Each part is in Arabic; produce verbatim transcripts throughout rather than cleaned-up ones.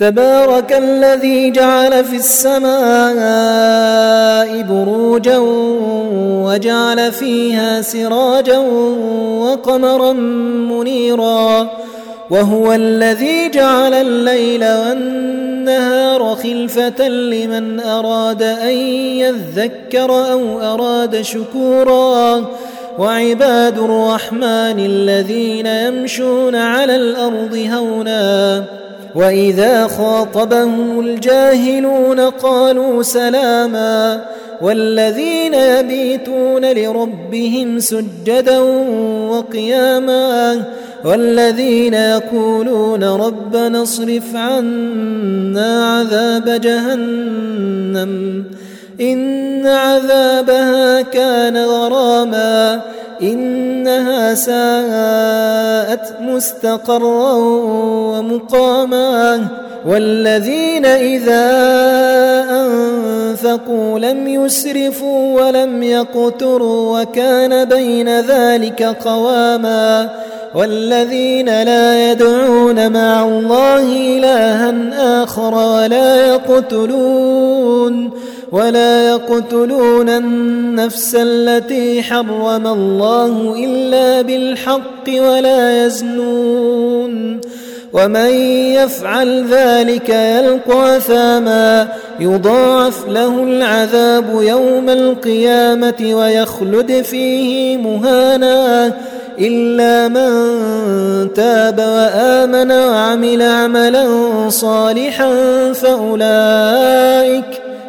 تبارك الذي جعل في السماء بروجا وجعل فيها سراجا وقمرا منيرا وهو الذي جعل الليل والنهار خلفة لمن أراد أن يذكر أو أراد شكورا وعباد الرحمن الذين يمشون على الأرض هونا وإذا خاطبهم الجاهلون قالوا سلاما والذين يبيتون لربهم سجدا وقياما والذين يقولون ربنا اصرف عنا عذاب جهنم إن عذابها كان غراما إنها ساءت مستقرا ومقاما والذين إذا أنفقوا لم يسرفوا ولم يقتروا وكان بين ذلك قواما والذين لا يدعون مع الله إلها آخر ولا يقتلون ولا يقتلون النفس التي حرم الله إلا بالحق ولا يزنون ومن يفعل ذلك يلقى أثاما يضاعف له العذاب يوم القيامة ويخلد فيه مهانا إلا من تاب وآمن وعمل عملا صالحا فأولئك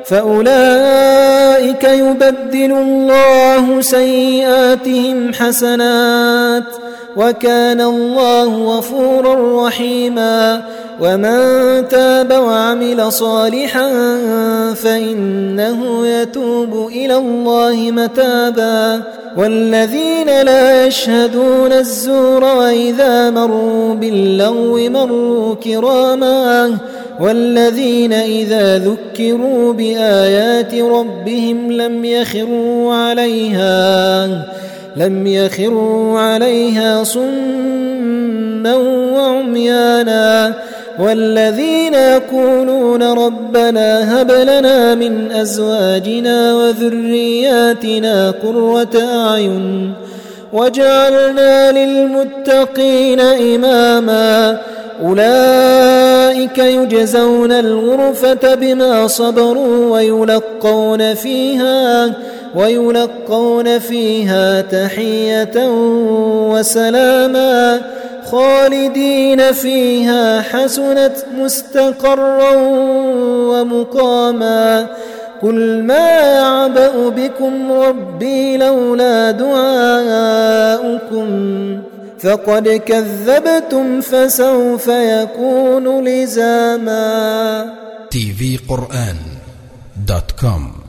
فأولئك يبدل الله سيئاتهم حسنات وكان الله غفورا رحيما ومن تاب وعمل صالحا فإنه يتوب إلى الله متابا والذين لا يشهدون الزور وإذا مروا باللغو مروا كراما والذين إذا ذكروا بآيات ربهم لم يخروا عليها لم يخروا عليها صما وعميانا والذين يقولون ربنا هب لنا من أزواجنا وذرياتنا قرة أعين وجعلنا للمتقين إماما أولئك يجزون الغرفة بما صبروا ويلقون فيها ويلقون فيها تحية وسلاما خالدين فيها حسنت مستقرا ومقاما قل ما يعبأ بكم ربي لولا دعاؤكم فقد كذبتم فسوف يكون لزاما. تي في قرآن دوت كوم